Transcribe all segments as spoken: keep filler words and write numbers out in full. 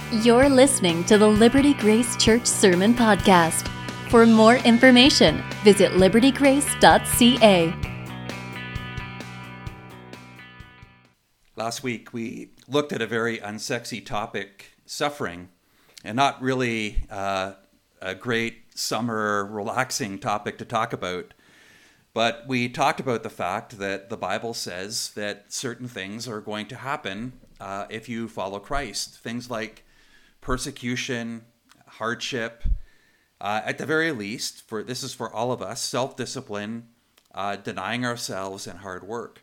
You're listening to the Liberty Grace Church Sermon Podcast. For more information, visit liberty grace dot c a. Last week, we looked at a very unsexy topic, suffering, and not really uh, a great summer relaxing topic to talk about. But we talked about the fact that the Bible says that certain things are going to happen uh, if you follow Christ. Things like persecution, hardship, uh, at the very least, for this is for all of us, self-discipline, uh, denying ourselves, and hard work.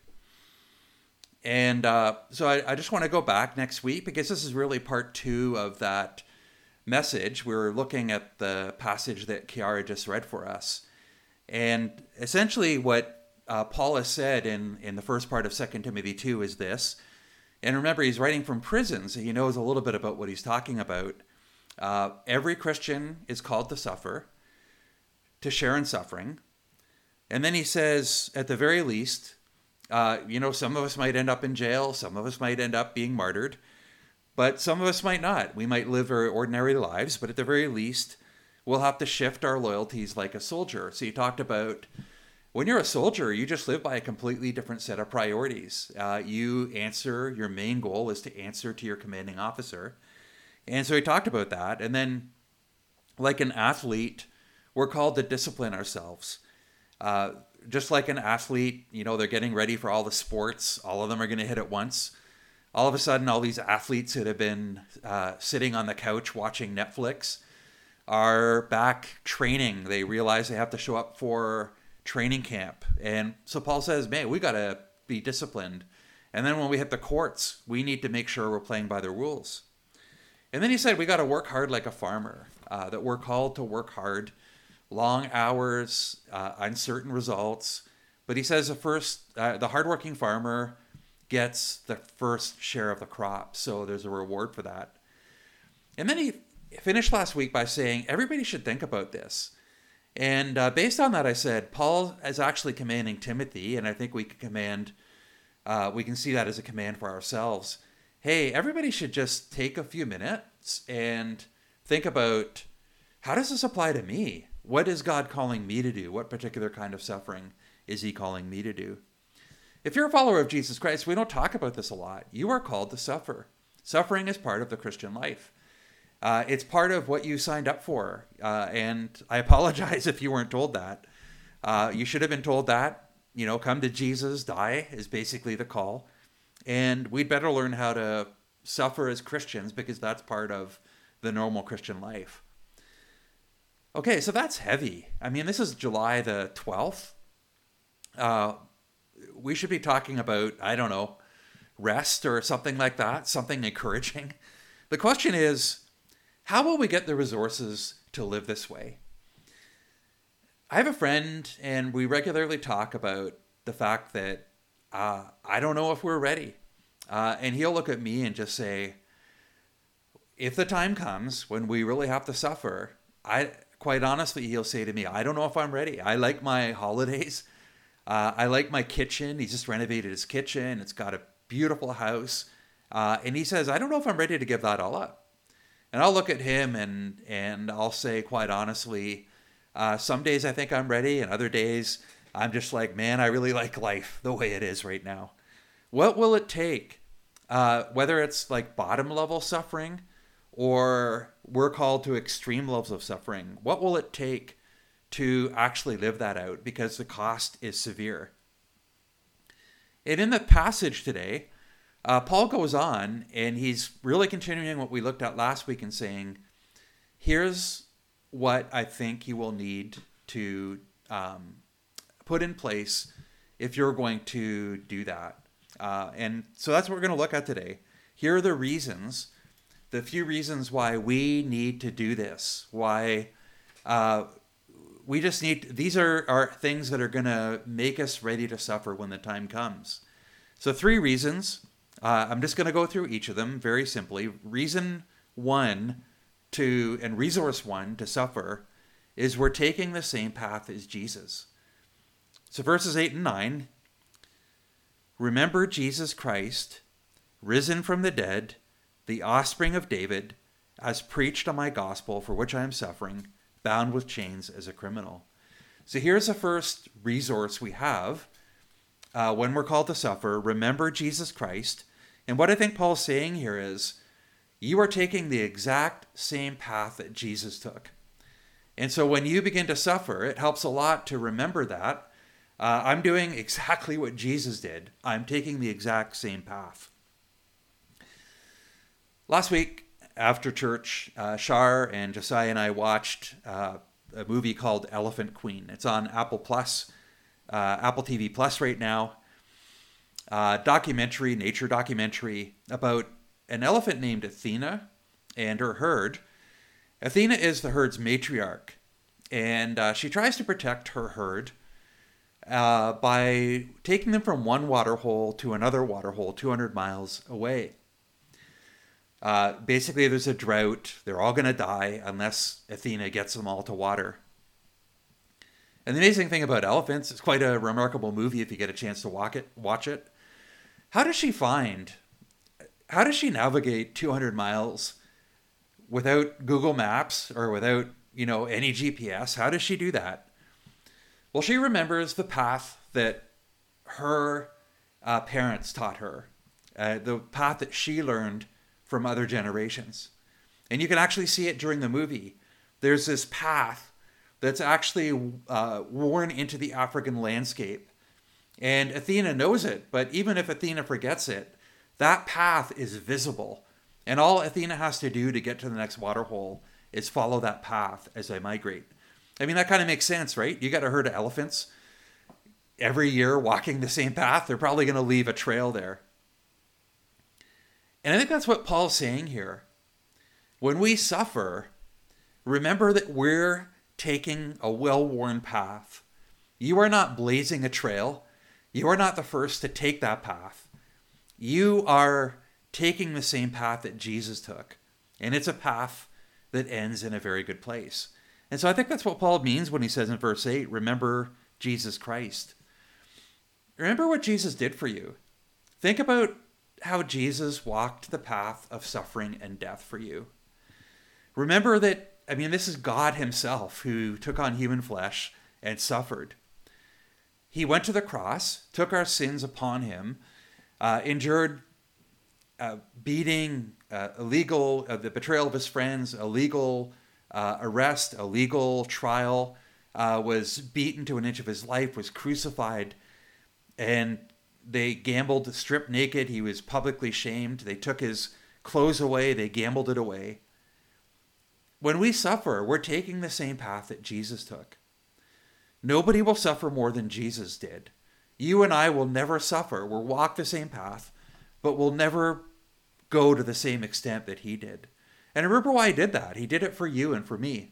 And uh, so I, I just want to go back next week because this is really part two of that message. We were looking at the passage that Kiara just read for us. And essentially what uh, Paul has said in, in the first part of Second Timothy two is this. And remember, he's writing from prison, so he knows a little bit about what he's talking about. Uh, every Christian is called to suffer, to share in suffering. And then he says, at the very least, uh, you know, some of us might end up in jail, some of us might end up being martyred, but some of us might not. We might live very ordinary lives, but at the very least, we'll have to shift our loyalties like a soldier. So he talked about when you're a soldier, you just live by a completely different set of priorities. Uh, you answer, your main goal is to answer to your commanding officer. And so he talked about that. And then, like an athlete, we're called to discipline ourselves. Uh, just like an athlete, you know, they're getting ready for all the sports. All of them are going to hit at once. All of a sudden, all these athletes that have been uh, sitting on the couch watching Netflix are back training. They realize they have to show up for training camp. And so Paul says, man, we got to be disciplined. And then when we hit the courts, we need to make sure we're playing by the rules. And then he said, we got to work hard like a farmer, uh, that we're called to work hard, long hours, uh, uncertain results. But he says the first, uh, the hardworking farmer gets the first share of the crop. So there's a reward for that. And then he finished last week by saying, everybody should think about this. And uh, based on that, I said, Paul is actually commanding Timothy, and I think we can command, uh, we can see that as a command for ourselves. Hey, everybody should just take a few minutes and think about, how does this apply to me? What is God calling me to do? What particular kind of suffering is he calling me to do? If you're a follower of Jesus Christ, we don't talk about this a lot. You are called to suffer. Suffering is part of the Christian life. Uh, it's part of what you signed up for. Uh, and I apologize if you weren't told that. Uh, you should have been told that. You know, come to Jesus, die is basically the call. And we'd better learn how to suffer as Christians because that's part of the normal Christian life. Okay, so that's heavy. I mean, this is July the twelfth. Uh, we should be talking about, I don't know, rest or something like that, something encouraging. The question is, how will we get the resources to live this way? I have a friend, and we regularly talk about the fact that uh, I don't know if we're ready. Uh, and he'll look at me and just say, if the time comes when we really have to suffer, I quite honestly, he'll say to me, I don't know if I'm ready. I like my holidays. Uh, I like my kitchen. He's just renovated his kitchen. It's got a beautiful house. Uh, and he says, I don't know if I'm ready to give that all up. And I'll look at him and and I'll say, quite honestly, uh, some days I think I'm ready, and other days I'm just like, man, I really like life the way it is right now. What will it take? Uh, whether it's like bottom level suffering or we're called to extreme levels of suffering, what will it take to actually live that out? Because the cost is severe. And in the passage today, Uh, Paul goes on, and he's really continuing what we looked at last week and saying, here's what I think you will need to um, put in place if you're going to do that. Uh, and so that's what we're going to look at today. Here are the reasons, the few reasons why we need to do this, why uh, we just need, these are, are things that are going to make us ready to suffer when the time comes. So three reasons. Uh, I'm just going to go through each of them very simply. Reason one to, and resource one to suffer is we're taking the same path as Jesus. So verses eight and nine, remember Jesus Christ, risen from the dead, the offspring of David, as preached on my gospel, for which I am suffering, bound with chains as a criminal. So here's the first resource we have uh, when we're called to suffer. Remember Jesus Christ. And what I think Paul's saying here is, you are taking the exact same path that Jesus took. And so when you begin to suffer, it helps a lot to remember that. Uh, I'm doing exactly what Jesus did. I'm taking the exact same path. Last week, after church, uh, Shar and Josiah and I watched uh, a movie called Elephant Queen. It's on Apple Plus, uh, Apple T V Plus right now. Uh, documentary, nature documentary about an elephant named Athena and her herd. Athena is the herd's matriarch, and uh, she tries to protect her herd uh, by taking them from one waterhole to another waterhole two hundred miles away. Uh, basically, there's a drought. They're all going to die unless Athena gets them all to water. And the amazing thing about elephants, it's quite a remarkable movie if you get a chance to walk it, watch it. How does she find, how does she navigate two hundred miles without Google Maps or without, you know, any G P S? How does she do that? Well, she remembers the path that her uh, parents taught her, uh, the path that she learned from other generations. And you can actually see it during the movie. There's this path that's actually uh, worn into the African landscape. And Athena knows it, but even if Athena forgets it, that path is visible. And all Athena has to do to get to the next waterhole is follow that path as they migrate. I mean, that kind of makes sense, right? You got a herd of elephants every year walking the same path. They're probably going to leave a trail there. And I think that's what Paul's saying here. When we suffer, remember that we're taking a well-worn path. You are not blazing a trail. You are not the first to take that path. You are taking the same path that Jesus took. And it's a path that ends in a very good place. And so I think that's what Paul means when he says in verse eight, remember Jesus Christ. Remember what Jesus did for you. Think about how Jesus walked the path of suffering and death for you. Remember that, I mean, this is God himself who took on human flesh and suffered. He went to the cross, took our sins upon him, uh, endured uh, beating, uh, illegal, uh, the betrayal of his friends, illegal uh, arrest, illegal trial, uh, was beaten to an inch of his life, was crucified, and they gambled, stripped naked. He was publicly shamed. They took his clothes away. They gambled it away. When we suffer, we're taking the same path that Jesus took. Nobody will suffer more than Jesus did. You and I will never suffer. We'll walk the same path, but we'll never go to the same extent that he did. And remember why he did that. He did it for you and for me.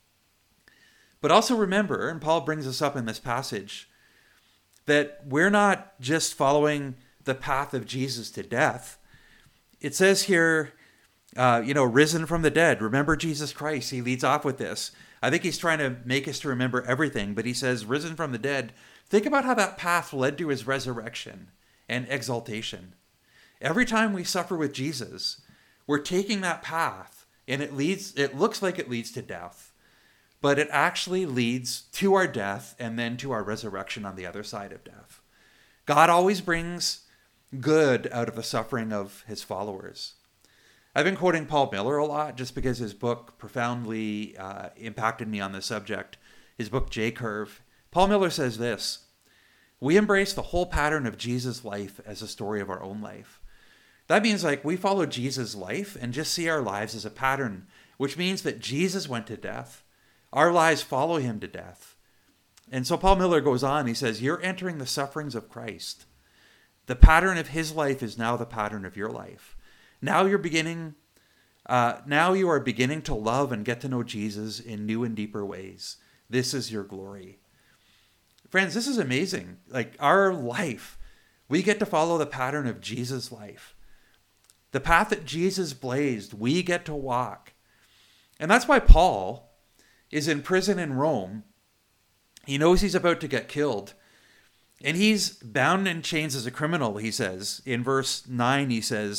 But also remember, and Paul brings us up in this passage, that we're not just following the path of Jesus to death. It says here, uh, you know, risen from the dead. Remember Jesus Christ. He leads off with this. I think he's trying to make us to remember everything, but he says, risen from the dead. Think about how that path led to his resurrection and exaltation. Every time we suffer with Jesus, we're taking that path, and it leads. It looks like it leads to death, but it actually leads to our death and then to our resurrection on the other side of death. God always brings good out of the suffering of his followers. I've been quoting Paul Miller a lot just because his book profoundly uh, impacted me on this subject. His book, J-Curve. Paul Miller says this: we embrace the whole pattern of Jesus' life as a story of our own life. That means like we follow Jesus' life and just see our lives as a pattern, which means that Jesus went to death. Our lives follow him to death. And so Paul Miller goes on, he says, you're entering the sufferings of Christ. The pattern of his life is now the pattern of your life. Now you're beginning, uh, now you are beginning to love and get to know Jesus in new and deeper ways. This is your glory. Friends, this is amazing. Like our life, we get to follow the pattern of Jesus' life. The path that Jesus blazed, we get to walk. And that's why Paul is in prison in Rome. He knows he's about to get killed. And he's bound in chains as a criminal, he says. In verse nine, he says,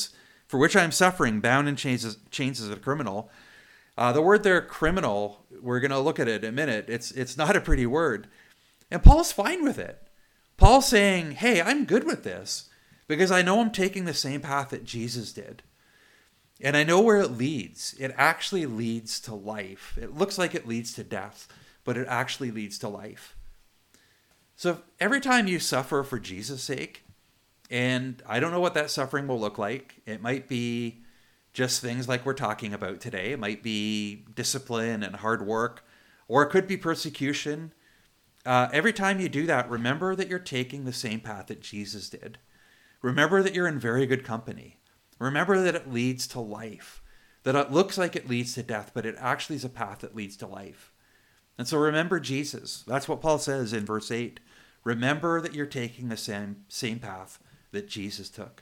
for which I am suffering, bound in chains, chains as a criminal. Uh, the word there, criminal, we're going to look at it in a minute. It's, it's not a pretty word. And Paul's fine with it. Paul's saying, hey, I'm good with this because I know I'm taking the same path that Jesus did. And I know where it leads. It actually leads to life. It looks like it leads to death, but it actually leads to life. So every time you suffer for Jesus' sake, and I don't know what that suffering will look like. It might be just things like we're talking about today. It might be discipline and hard work, or it could be persecution. Uh, every time you do that, remember that you're taking the same path that Jesus did. Remember that you're in very good company. Remember that it leads to life, that it looks like it leads to death, but it actually is a path that leads to life. And so remember Jesus. That's what Paul says in verse eight. Remember that you're taking the same, same path that Jesus took.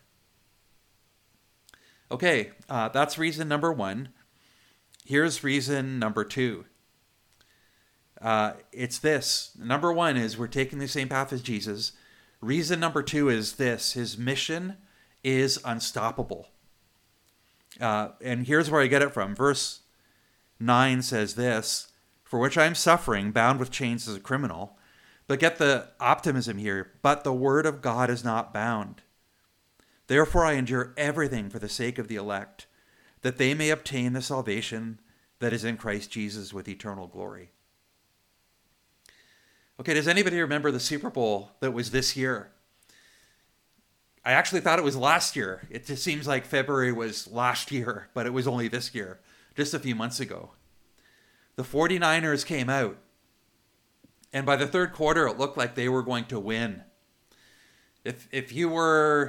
Okay, uh, that's reason number one. Here's reason number two. Uh, it's this. Number one is we're taking the same path as Jesus. Reason number two is this. His mission is unstoppable. Uh, and here's where I get it from. Verse nine says this, for which I am suffering, bound with chains as a criminal. But get the optimism here. But the word of God is not bound. Therefore I endure everything for the sake of the elect, that they may obtain the salvation that is in Christ Jesus with eternal glory. Okay, does anybody remember the Super Bowl that was this year? I actually thought it was last year. It just seems like February was last year, but it was only this year, just a few months ago. The 49ers came out, and by the third quarter, it looked like they were going to win. If if you were,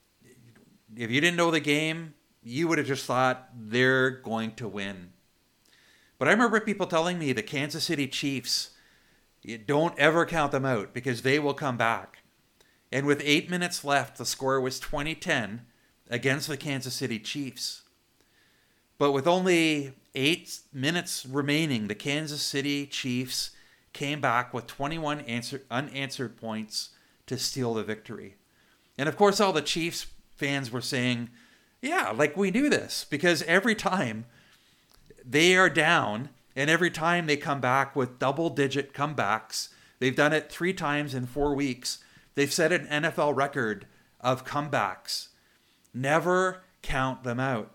if you didn't know the game, you would have just thought they're going to win. But I remember people telling me the Kansas City Chiefs, you don't ever count them out because they will come back. And with eight minutes left, the score was twenty ten against the Kansas City Chiefs. But with only eight minutes remaining, the Kansas City Chiefs came back with twenty-one answer, unanswered points to steal the victory. And of course, all the Chiefs fans were saying, yeah, like we knew this, because every time they are down and every time they come back with double-digit comebacks, they've done it three times in four weeks. They've set an N F L record of comebacks. Never count them out.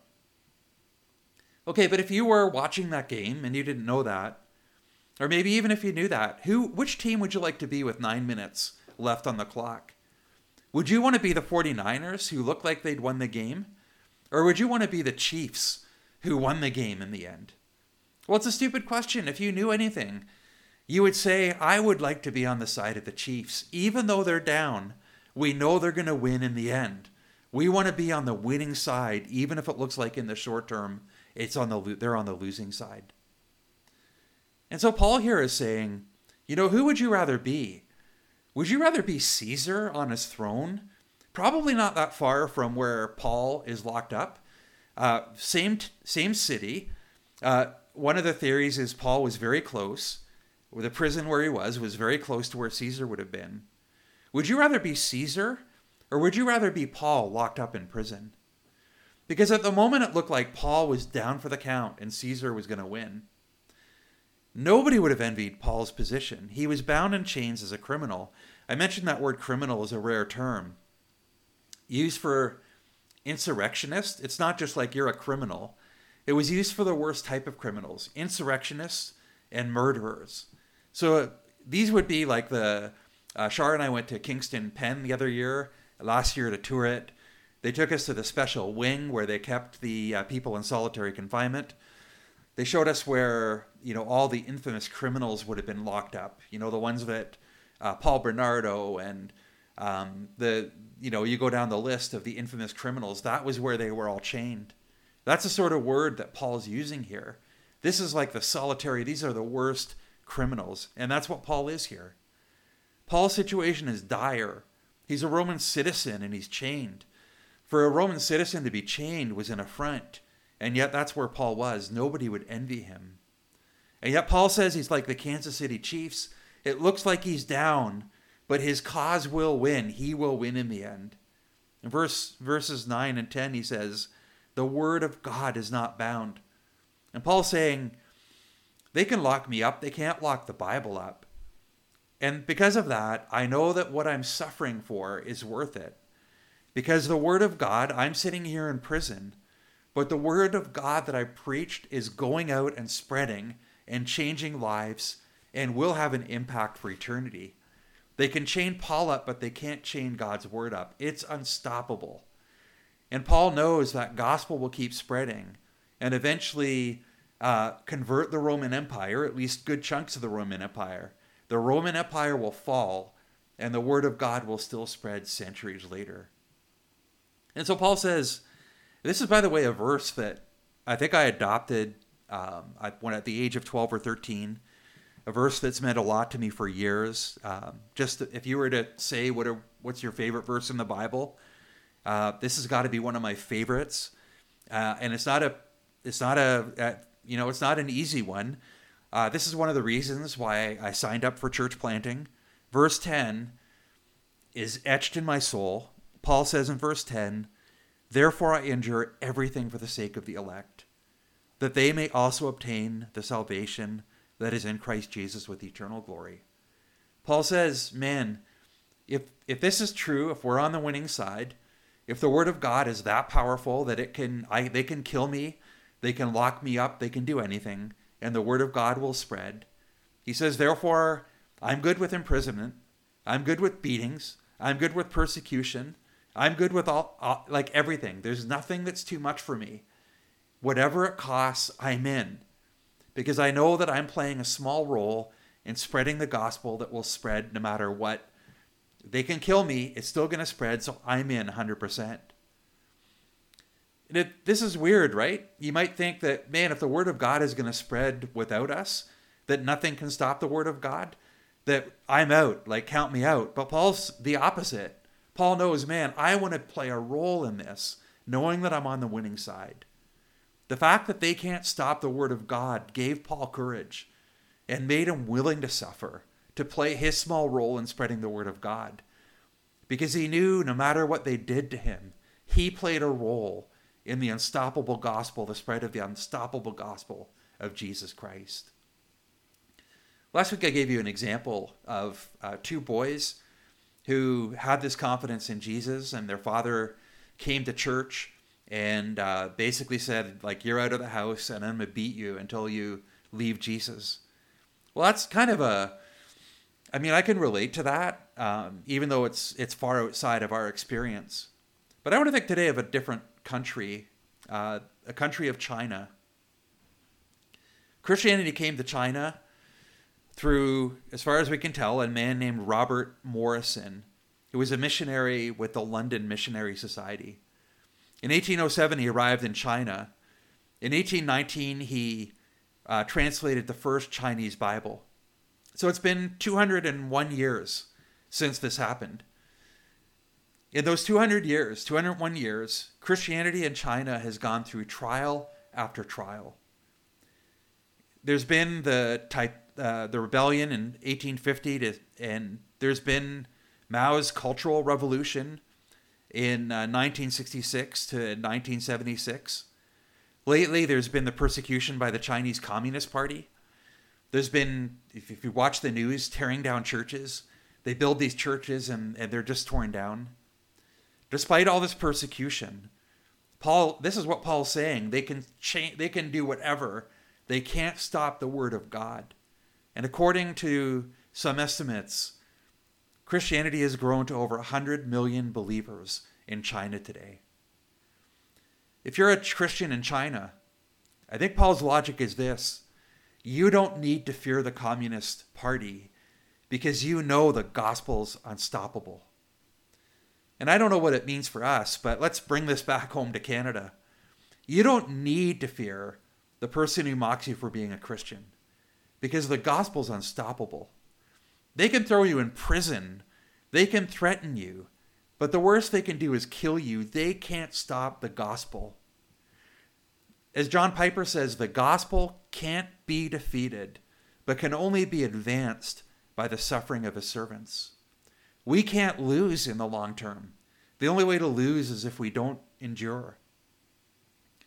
Okay, but if you were watching that game and you didn't know that, or maybe even if you knew that, who, which team would you like to be with nine minutes left on the clock? Would you want to be the 49ers who looked like they'd won the game? Or would you want to be the Chiefs who won the game in the end? Well, it's a stupid question. If you knew anything, you would say, I would like to be on the side of the Chiefs. Even though they're down, we know they're going to win in the end. We want to be on the winning side, even if it looks like in the short term, it's on the they're on the losing side. And so Paul here is saying, you know, who would you rather be? Would you rather be Caesar on his throne? Probably not that far from where Paul is locked up. Uh, same same city. Uh, one of the theories is Paul was very close. The prison where he was was very close to where Caesar would have been. Would you rather be Caesar or would you rather be Paul locked up in prison? Because at the moment it looked like Paul was down for the count and Caesar was going to win. Nobody would have envied Paul's position. He was bound in chains as a criminal. I mentioned that word criminal is a rare term. Used for insurrectionist. It's not just like you're a criminal. It was used for the worst type of criminals, insurrectionists and murderers. So uh, these would be like the, uh, Shar and I went to Kingston Pen the other year, last year to tour it. They took us to the special wing where they kept the uh, people in solitary confinement. They showed us where, you know, all the infamous criminals would have been locked up. You know, the ones that uh, Paul Bernardo and um, the, you know, you go down the list of the infamous criminals. That was where they were all chained. That's the sort of word that Paul's using here. This is like the solitary. These are the worst criminals. And that's what Paul is here. Paul's situation is dire. He's a Roman citizen and he's chained. For a Roman citizen to be chained was an affront. And yet that's where Paul was. Nobody would envy him. And yet Paul says he's like the Kansas City Chiefs. It looks like he's down, but his cause will win. He will win in the end. In verse, verses nine and ten, he says, The word of God is not bound. And Paul's saying, they can lock me up. They can't lock the Bible up. And because of that, I know that what I'm suffering for is worth it. Because the word of God, I'm sitting here in prison, but the word of God that I preached is going out and spreading and changing lives and will have an impact for eternity. They can chain Paul up, but they can't chain God's word up. It's unstoppable. And Paul knows that gospel will keep spreading and eventually uh, convert the Roman Empire, at least good chunks of the Roman Empire. The Roman Empire will fall, and the word of God will still spread centuries later. And so Paul says, this is, by the way, a verse that I think I adopted um, I, when at the age of twelve or thirteen, a verse that's meant a lot to me for years. Um, just if you were to say, what are, what's your favorite verse in the Bible? Uh, this has got to be one of my favorites. Uh, and it's not a, it's not a, a, you know, it's not an easy one. Uh, this is one of the reasons why I signed up for church planting. Verse ten is etched in my soul. Paul says in verse ten, therefore I endure everything for the sake of the elect, that they may also obtain the salvation that is in Christ Jesus with eternal glory. Paul says, man, if if this is true, if we're on the winning side, if the word of God is that powerful that it can, I they can kill me, they can lock me up, they can do anything, and the word of God will spread. He says, therefore, I'm good with imprisonment. I'm good with beatings. I'm good with persecution. I'm good with all, all like everything. There's nothing that's too much for me. Whatever it costs, I'm in. Because I know that I'm playing a small role in spreading the gospel that will spread no matter what. They can kill me, it's still going to spread, so I'm in one hundred percent. And it, this is weird, right? You might think that, man, if the word of God is going to spread without us, that nothing can stop the word of God, that I'm out, like count me out. But Paul's the opposite. Paul knows, man, I want to play a role in this, knowing that I'm on the winning side. The fact that they can't stop the word of God gave Paul courage and made him willing to suffer, to play his small role in spreading the word of God. Because he knew no matter what they did to him, he played a role in the unstoppable gospel, the spread of the unstoppable gospel of Jesus Christ. Last week I gave you an example of uh, two boys who had this confidence in Jesus, and their father came to church and uh, basically said, like, you're out of the house and I'm going to beat you until you leave Jesus. Well, that's kind of a, I mean, I can relate to that, um, even though it's it's far outside of our experience. But I want to think today of a different country, uh, a country of China. Christianity came to China through, as far as we can tell, a man named Robert Morrison, who was a missionary with the London Missionary Society. In eighteen oh seven, he arrived in China. In eighteen nineteen, he uh, translated the first Chinese Bible. So it's been two hundred one years since this happened. In those two hundred years, two hundred one years, Christianity in China has gone through trial after trial. There's been the type, uh, the rebellion in eighteen fifty, to, and there's been Mao's Cultural Revolution in uh, nineteen sixty-six to nineteen seventy-six. Lately, there's been the persecution by the Chinese Communist Party. There's been, if, if you watch the news, tearing down churches. They build these churches and, and they're just torn down. Despite all this persecution, Paul, this is what Paul's saying. They can change, they can do whatever. They can't stop the word of God. And according to some estimates, Christianity has grown to over one hundred million believers in China today. If you're a Christian in China, I think Paul's logic is this. You don't need to fear the Communist Party because you know the gospel's unstoppable. And I don't know what it means for us, but let's bring this back home to Canada. You don't need to fear the person who mocks you for being a Christian because the gospel's unstoppable. They can throw you in prison. They can threaten you. But the worst they can do is kill you. They can't stop the gospel. As John Piper says, the gospel can't be defeated, but can only be advanced by the suffering of his servants. We can't lose in the long term. The only way to lose is if we don't endure.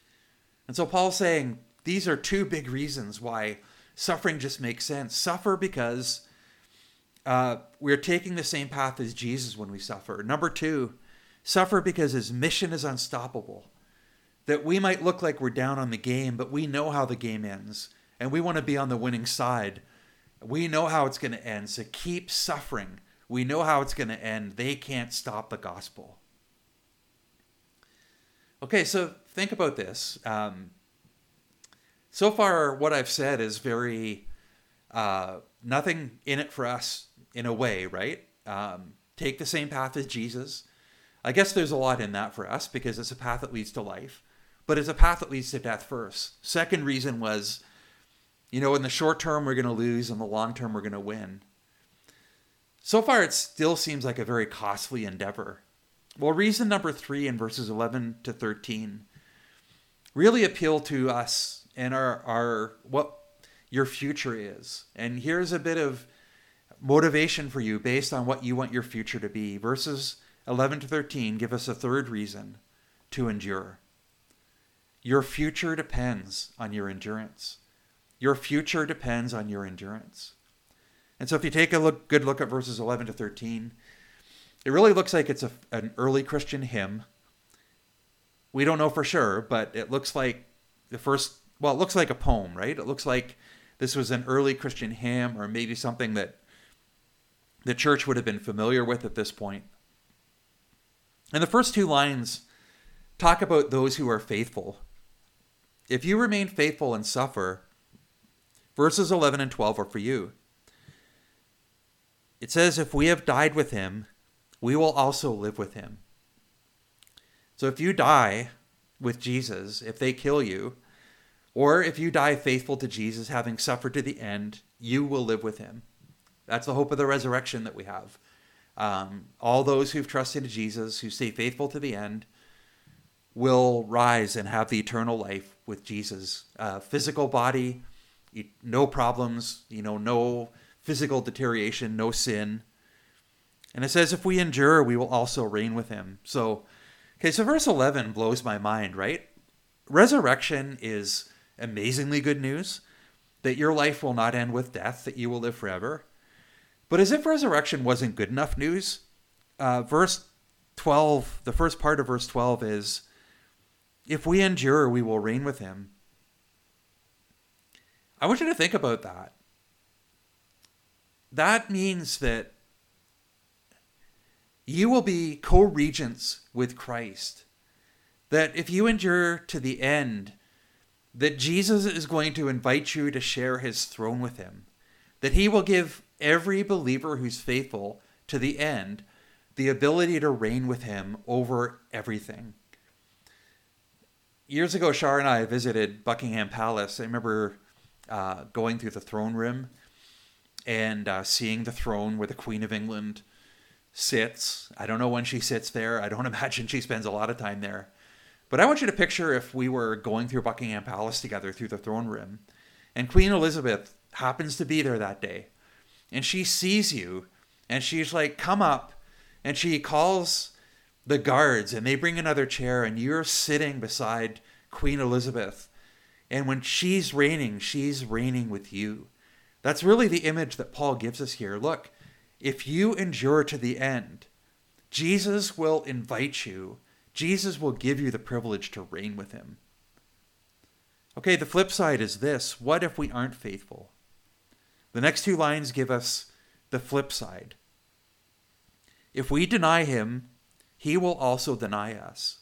And so Paul's saying these are two big reasons why suffering just makes sense. Suffer because uh, we're taking the same path as Jesus when we suffer. Number two, suffer because his mission is unstoppable. That we might look like we're down on the game, but we know how the game ends. And we want to be on the winning side. We know how it's going to end. So keep suffering. We know how it's going to end. They can't stop the gospel. Okay, so think about this. Um, so far, what I've said is very, uh, nothing in it for us in a way, right? Um, take the same path as Jesus. I guess there's a lot in that for us because it's a path that leads to life, but it's a path that leads to death first. Second reason was, you know, in the short term, we're going to lose. In the long term, we're going to win. So far, it still seems like a very costly endeavor. Well, reason number three in verses eleven to thirteen really appeal to us and our, our what your future is. And here's a bit of motivation for you based on what you want your future to be. Verses eleven to thirteen give us a third reason to endure. Your future depends on your endurance. Your future depends on your endurance. And so if you take a look, good look at verses eleven to thirteen, it really looks like it's a, an early Christian hymn. We don't know for sure, but it looks like the first, well, it looks like a poem, right? It looks like this was an early Christian hymn or maybe something that the church would have been familiar with at this point. And the first two lines talk about those who are faithful. If you remain faithful and suffer, verses eleven and twelve are for you. It says, if we have died with him, we will also live with him. So if you die with Jesus, if they kill you, or if you die faithful to Jesus, having suffered to the end, you will live with him. That's the hope of the resurrection that we have. Um, all those who've trusted in Jesus, who stay faithful to the end, will rise and have the eternal life with Jesus. Uh, physical body, no problems, you know, no physical deterioration, no sin. And it says, if we endure, we will also reign with him. So, okay, so verse eleven blows my mind, right? Resurrection is amazingly good news, that your life will not end with death, that you will live forever. But as if resurrection wasn't good enough news, uh, verse twelve, the first part of verse twelve is, if we endure, we will reign with him. I want you to think about that. That means that you will be co-regents with Christ. That if you endure to the end, that Jesus is going to invite you to share his throne with him. That he will give every believer who's faithful to the end the ability to reign with him over everything. Years ago, Shar and I visited Buckingham Palace. I remember uh, going through the throne room and uh, seeing the throne where the Queen of England sits. I don't know when she sits there. I don't imagine she spends a lot of time there. But I want you to picture if we were going through Buckingham Palace together through the throne room, and Queen Elizabeth happens to be there that day, and she sees you, and she's like, come up, and she calls the guards, and they bring another chair, and you're sitting beside Queen Elizabeth. And when she's reigning, she's reigning with you. That's really the image that Paul gives us here. Look, if you endure to the end, Jesus will invite you. Jesus will give you the privilege to reign with him. Okay, the flip side is this. What if we aren't faithful? The next two lines give us the flip side. If we deny him, he will also deny us.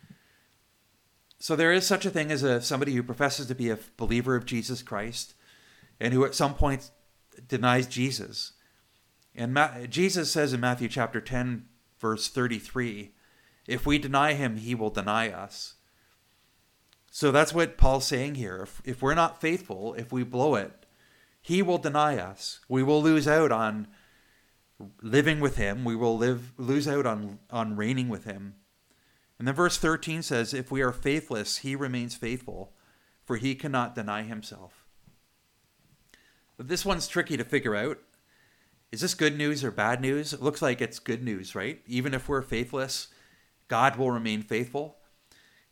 So there is such a thing as a somebody who professes to be a believer of Jesus Christ and who at some point denies Jesus. And Ma- Jesus says in Matthew chapter ten, verse thirty-three, if we deny him, he will deny us. So that's what Paul's saying here. If, if we're not faithful, if we blow it, he will deny us. We will lose out on living with him. We will live lose out on, on reigning with him. And then verse thirteen says, if we are faithless, he remains faithful, for he cannot deny himself. But this one's tricky to figure out. Is this good news or bad news? It looks like it's good news, right? Even if we're faithless, God will remain faithful.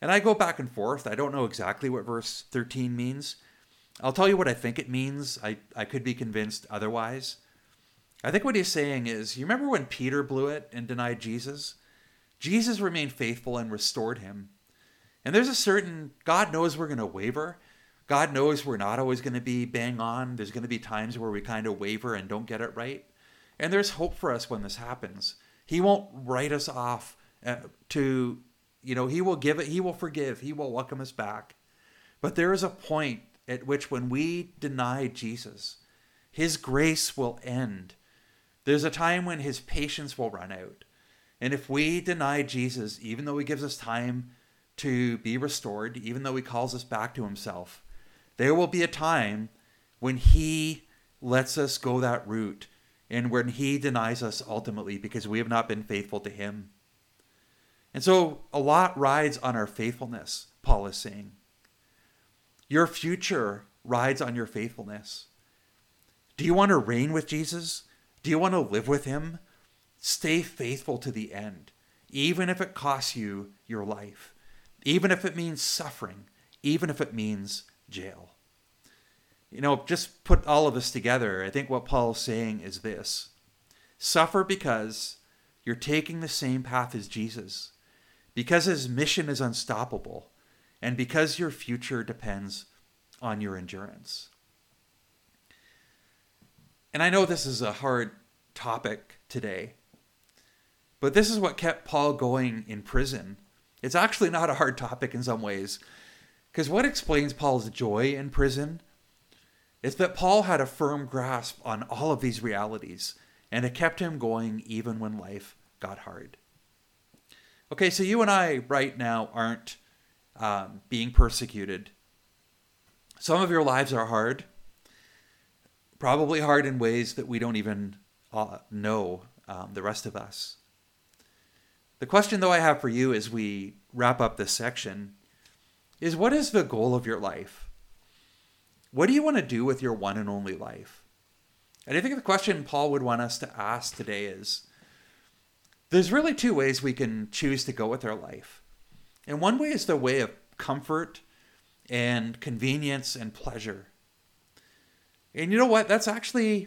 And I go back and forth. I don't know exactly what verse thirteen means. I'll tell you what I think it means. I, I could be convinced otherwise. I think what he's saying is, you remember when Peter blew it and denied Jesus? Jesus remained faithful and restored him. And there's a certain, God knows we're going to waver. God knows we're not always going to be bang on. There's going to be times where we kind of waver and don't get it right. And there's hope for us when this happens. He won't write us off uh, to, you know, he will give it, he will forgive, he will welcome us back. But there is a point at which when we deny Jesus, his grace will end. There's a time when his patience will run out. And if we deny Jesus, even though he gives us time to be restored, even though he calls us back to himself, there will be a time when he lets us go that route and when he denies us ultimately because we have not been faithful to him. And so a lot rides on our faithfulness, Paul is saying. Your future rides on your faithfulness. Do you want to reign with Jesus? Do you want to live with him? Stay faithful to the end, even if it costs you your life, even if it means suffering, even if it means jail. You know, just put all of this together. I think what Paul's saying is this: suffer because you're taking the same path as Jesus, because his mission is unstoppable, and because your future depends on your endurance. And I know this is a hard topic today, but this is what kept Paul going in prison. It's actually not a hard topic in some ways, because what explains Paul's joy in prison is that Paul had a firm grasp on all of these realities, and it kept him going even when life got hard. Okay, so you and I right now aren't um, being persecuted. Some of your lives are hard, probably hard in ways that we don't even uh, know, um, the rest of us. The question, though, I have for you as we wrap up this section is, what is the goal of your life? What do you want to do with your one and only life? And I think the question Paul would want us to ask today is, there's really two ways we can choose to go with our life. And one way is the way of comfort and convenience and pleasure. And you know what? That's actually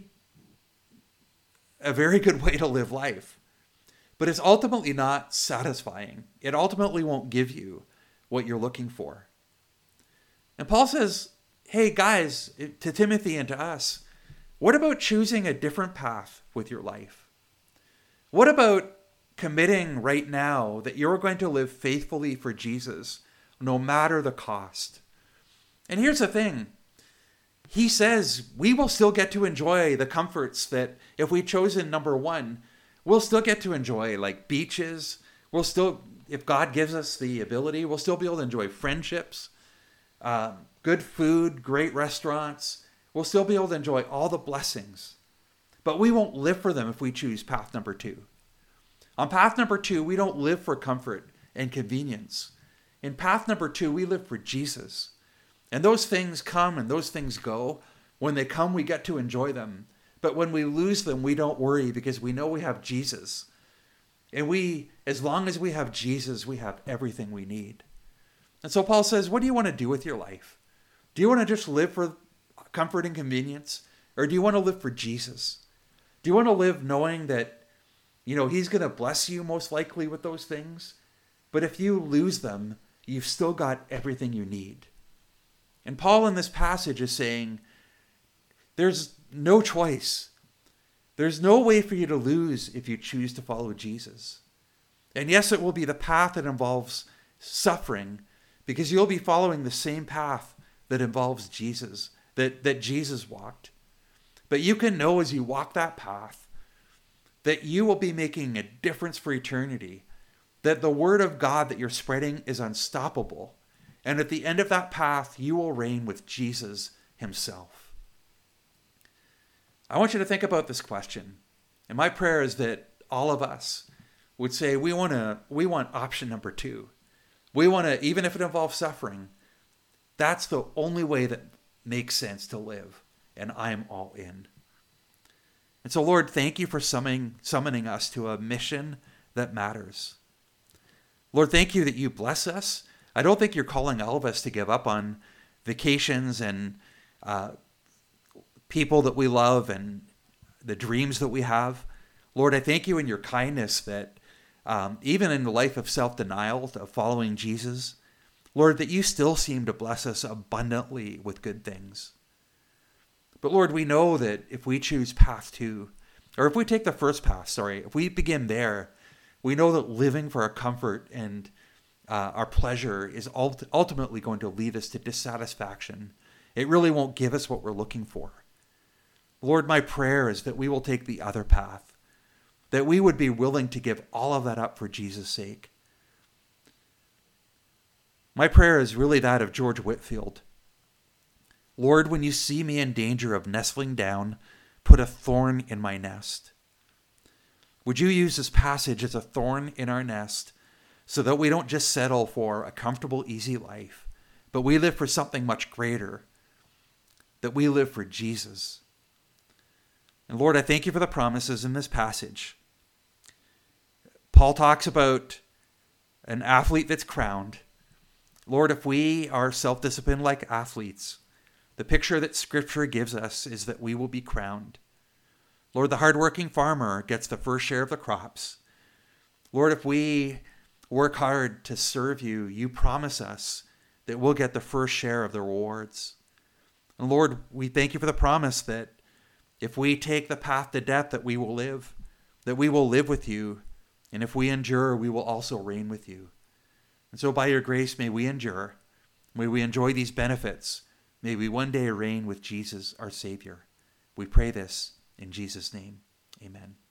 a very good way to live life. But it's ultimately not satisfying. It ultimately won't give you what you're looking for. And Paul says, hey guys, to Timothy and to us, what about choosing a different path with your life? What about committing right now that you're going to live faithfully for Jesus, no matter the cost? And here's the thing. He says we will still get to enjoy the comforts that if we've chosen number one, we'll still get to enjoy, like beaches. We'll still, if God gives us the ability, we'll still be able to enjoy friendships, um, good food, great restaurants. We'll still be able to enjoy all the blessings. But we won't live for them if we choose path number two. On path number two, we don't live for comfort and convenience. In path number two, we live for Jesus. And those things come and those things go. When they come, we get to enjoy them. But when we lose them, we don't worry because we know we have Jesus. And we, as long as we have Jesus, we have everything we need. And so Paul says, what do you want to do with your life? Do you want to just live for comfort and convenience? Or do you want to live for Jesus? Do you want to live knowing that, you know, he's going to bless you most likely with those things? But if you lose them, you've still got everything you need. And Paul in this passage is saying, there's no choice. There's no way for you to lose if you choose to follow Jesus. And yes, it will be the path that involves suffering, because you'll be following the same path that involves Jesus, that, that Jesus walked. But you can know as you walk that path that you will be making a difference for eternity, that the word of God that you're spreading is unstoppable. And at the end of that path, you will reign with Jesus himself. I want you to think about this question. And my prayer is that all of us would say, we want to, we want option number two. We want to, even if it involves suffering, that's the only way that makes sense to live. And I am all in. And so, Lord, thank you for summoning, summoning us to a mission that matters. Lord, thank you that you bless us. I don't think you're calling all of us to give up on vacations and uh, people that we love and the dreams that we have. Lord, I thank you in your kindness that um, even in the life of self-denial, of following Jesus, Lord, that you still seem to bless us abundantly with good things. But Lord, we know that if we choose path two, or if we take the first path, sorry, if we begin there, we know that living for our comfort and uh, our pleasure is ult- ultimately going to lead us to dissatisfaction. It really won't give us what we're looking for. Lord, my prayer is that we will take the other path, that we would be willing to give all of that up for Jesus' sake. My prayer is really that of George Whitefield. Lord, when you see me in danger of nestling down, put a thorn in my nest. Would you use this passage as a thorn in our nest so that we don't just settle for a comfortable, easy life, but we live for something much greater, that we live for Jesus. And Lord, I thank you for the promises in this passage. Paul talks about an athlete that's crowned. Lord, if we are self-disciplined like athletes, the picture that Scripture gives us is that we will be crowned. Lord, the hardworking farmer gets the first share of the crops. Lord, if we work hard to serve you, you promise us that we'll get the first share of the rewards. And Lord, we thank you for the promise that if we take the path to death, that we will live, that we will live with you. And if we endure, we will also reign with you. And so by your grace, may we endure. May we enjoy these benefits. May we one day reign with Jesus, our Savior. We pray this in Jesus' name. Amen.